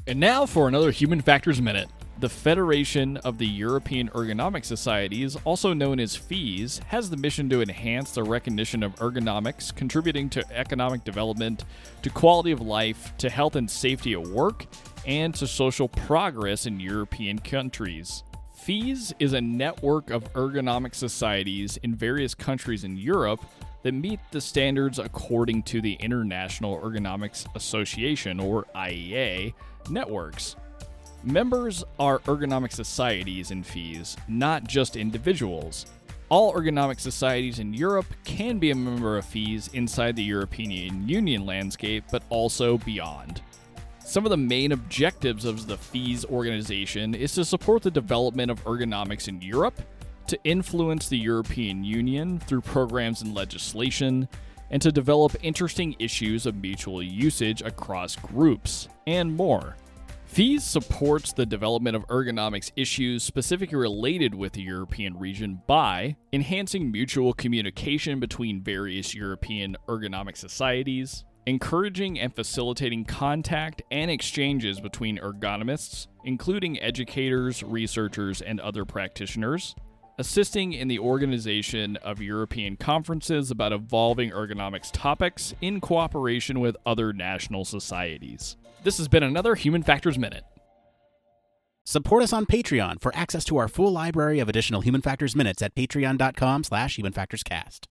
And now for another Human Factors Minute. The Federation of the European Ergonomic Societies, also known as FEES, has the mission to enhance the recognition of ergonomics, contributing to economic development, to quality of life, to health and safety at work, and to social progress in European countries. FEES is a network of ergonomic societies in various countries in Europe that meet the standards according to the International Ergonomics Association, or IEA, networks. Members are ergonomic societies in FEES, not just individuals. All ergonomic societies in Europe can be a member of FEES inside the European Union landscape, but also beyond. Some of the main objectives of the FEES organization is to support the development of ergonomics in Europe, to influence the European Union through programs and legislation, and to develop interesting issues of mutual usage across groups, and more. FEES supports the development of ergonomics issues specifically related with the European region by enhancing mutual communication between various European ergonomic societies, encouraging and facilitating contact and exchanges between ergonomists, including educators, researchers, and other practitioners, assisting in the organization of European conferences about evolving ergonomics topics in cooperation with other national societies. This has been another Human Factors Minute. Support us on Patreon for access to our full library of additional Human Factors Minutes at patreon.com/HumanFactorsCast.